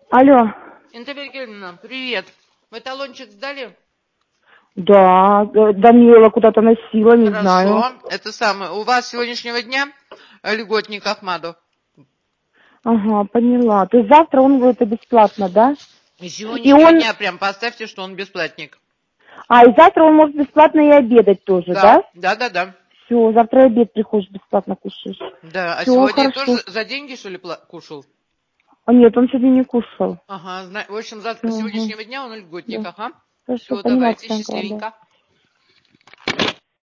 Алло. Интеллигентно, привет. Вы талончик сдали? Да, Данила куда-то носила, не знаю. Хорошо. Это самое. У вас с сегодняшнего дня льготник Ахмадов. Ага, поняла. То есть завтра он будет бесплатно, да? И с сегодняшнего дня прям поставьте, что он бесплатник. И завтра он может бесплатно и обедать тоже, да? Да. Все, завтра обед приходишь, бесплатно кушаешь. Да, а Все, сегодня хорошо. тоже за деньги, что ли, кушал? Нет, он сегодня не кушал. Ага, в общем, с сегодняшнего дня он льготник, Да. ага. Хорошо, Все, поняла, давайте, Оксанка, да. счастливенько.